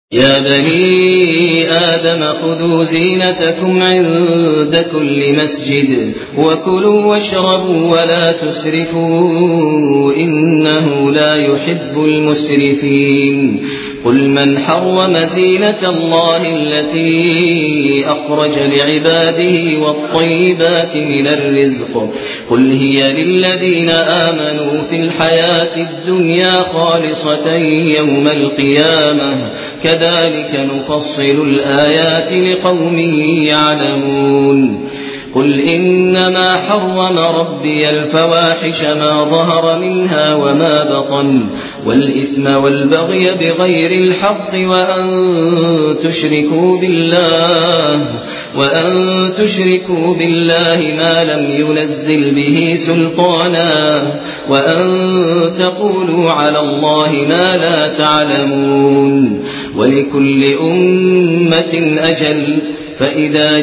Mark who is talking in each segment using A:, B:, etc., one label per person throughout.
A: يا بني آدم خذوا زينتكم عند كل مسجد وكلوا واشربوا ولا تسرفوا إنه لا يحب المسرفين قل من حرم زينة الله التي أخرج لعباده والطيبات من الرزق قل هي للذين آمنوا في الحياة الدنيا خالصة يوم القيامة كذلك نفصل الآيات لقوم يعلمون قل إنما حرم ربي الفواحش ما ظهر منها وما بطن والإثم والبغي بغير الحق وأن تشركوا بالله ما لم ينزل به سلطانا وأن تقولوا على الله ما لا تعلمون ولكل أمة أجل فإذا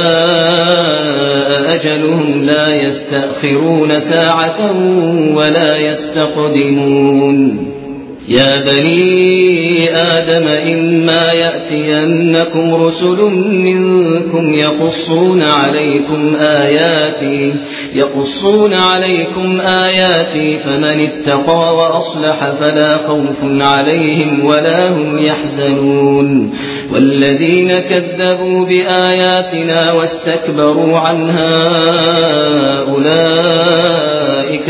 A: جاء أجلهم لا يستأخرون ساعة ولا يستقدمون يا بني آدم إما يأتينكم رسل منكم يقصون عليكم آياتي فمن اتقى وأصلح فلا خوف عليهم ولا هم يحزنون والذين كذبوا بآياتنا واستكبروا عنها أولئك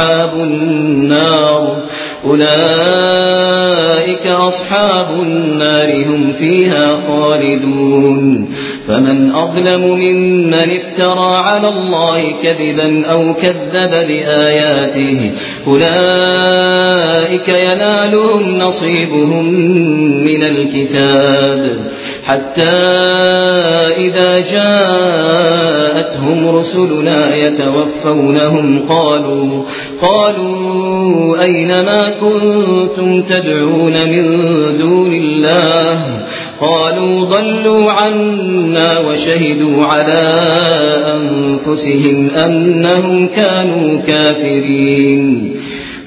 A: أصحاب النار هم فيها خالدون فمن أظلم ممن افترى على الله كذبا أو كذب بآياته أولئك ينالهم نصيبهم من الكتاب حتى إذا جاءتهم رسلنا يتوفونهم قالوا أين ما كنتم تدعون من دون الله قالوا ضلوا عنا وشهدوا على أنفسهم أنهم كانوا كافرين